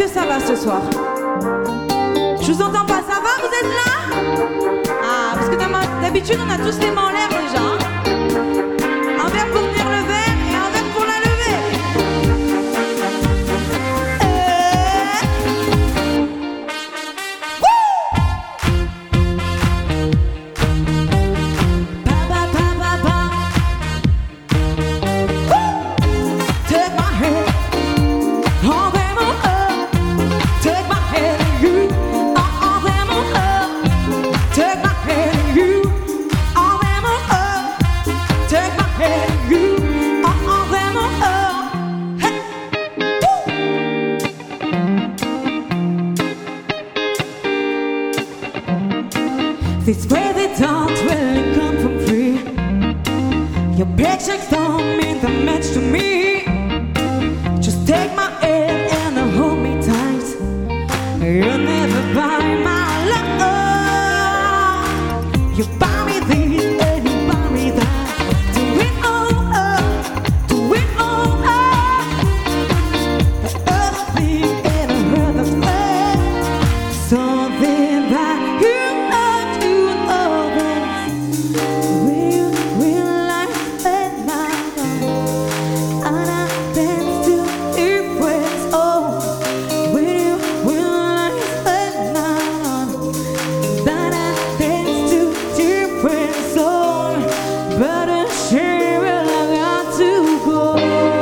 ça va ce soir? Je vous entends pas, ça va? Vous êtes là? Ah, parce que d'habitude on a tous les mains en l'air déjà. Hein? Un verre pour tenir le verre et un verre pour la lever. Take my hand, all them on up. Take my hand and you, all them on up. Take my hand and you, all them on up. Take my hand and you, all them on up. Hey, woo! This way they don't really come for free. Your paychecks don't mean that much to me. Just take my hand and hold me tight. You'll never buy my love. You buy me this and you buy me that. Do it all up, do it all up. The other thing and another thing. Something that you love to others. Will realize at night. And I dance to difference. Oh, will realize at night. That I dance to difference. Oh, but a shame I got to go.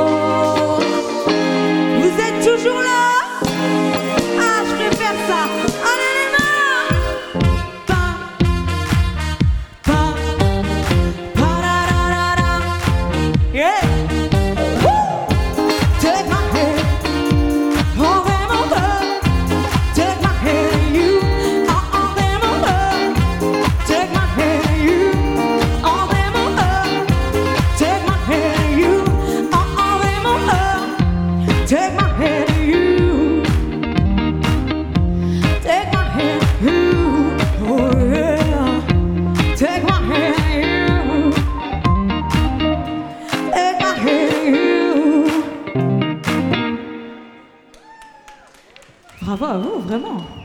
Vous êtes toujours là? Ah, je préfère ça. Allez les mains! Pa, pa, pa, da, da, da, da. Yeah! Woo! Take my hand, hold them on up. Take my hand and you, all them on up. Take my hand and you, all them on up. Take my hand and you, all them on up. Take my hand and you. Take my hand, you, oh yeah. Take my hand, you. Take my hand, you. Bravo à vous, vraiment.